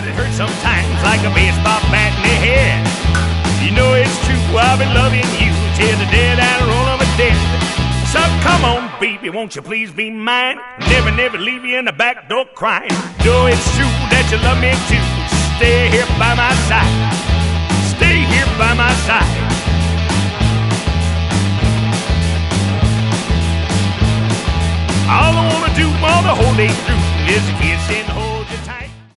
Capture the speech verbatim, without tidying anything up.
but it hurts sometimes like a baseball bat in the head. You know it's true, I'll be loving you till the day that I roll on my dead. So come on, baby, won't you please be mine? Never, never leave you in the back door crying. Know it's true that you love me too. Stay here by my side. Stay here by my side. All I wanna do all the whole day through is kiss and hold.